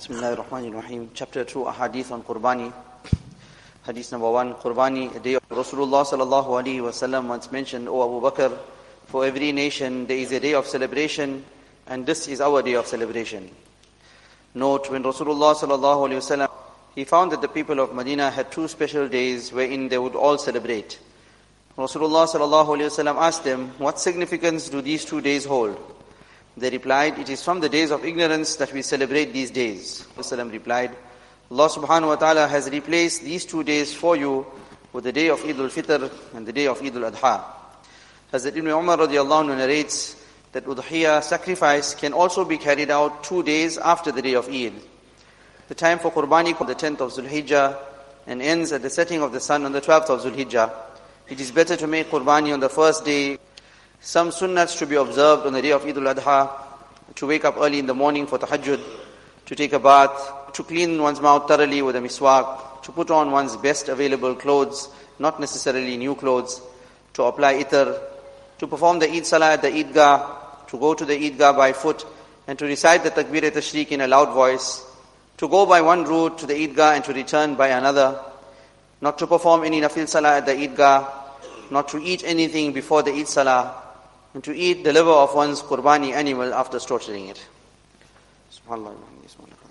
Bismillahir Rahmanir Rahim. Chapter 2, Ahadith on Qurbani. Hadith number 1, Qurbani, a day of Rasulullah sallallahu alaihi wasallam once mentioned, O Abu Bakr, for every nation there is a day of celebration, and this is our day of celebration. Note, when Rasulullah sallallahu alaihi wasallam, he found that the people of Medina had two special days wherein they would all celebrate. Rasulullah sallallahu alaihi wasallam asked them, what significance do these 2 days hold? They replied, it is from the days of ignorance that we celebrate these days. Rasulullah replied, Allah subhanahu wa ta'ala has replaced these 2 days for you with the day of Eid al-Fitr and the day of Eid al-Adha. Hazrat Ibn Umar radiallahu anhu narrates that Udhiyah sacrifice can also be carried out 2 days after the day of Eid. The time for Qurbani comes the 10th of Zulhijjah and ends at the setting of the sun on the 12th of Zulhijjah. It is better to make Qurbani on the first day. Some sunnats to be observed on the day of Eid al-Adha: to wake up early in the morning for tahajjud, to take a bath, to clean one's mouth thoroughly with a miswak, to put on one's best available clothes, not necessarily new clothes, to apply itar, to perform the Eid Salah at the Eidgah, to go to the Eidgah by foot, and to recite the Takbir-e-Tashriq in a loud voice, to go by one route to the Eidgah and to return by another, not to perform any Nafil Salah at the Eidgah, not to eat anything before the Eid Salah, and to eat the liver of one's Qurbani animal after slaughtering it. SubhanAllah.